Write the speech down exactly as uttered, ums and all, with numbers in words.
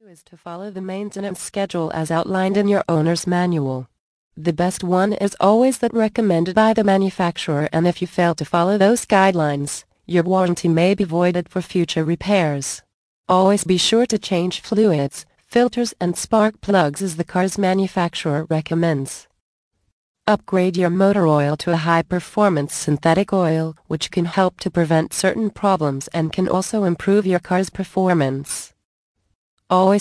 is to follow the maintenance schedule as outlined in your owner's manual. The best one is always that recommended by the manufacturer, and if you fail to follow those guidelines, your warranty may be voided for future repairs. Always be sure to change fluids, filters and spark plugs as the car's manufacturer recommends. Upgrade your motor oil to a high-performance synthetic oil, which can help to prevent certain problems and can also improve your car's performance. Always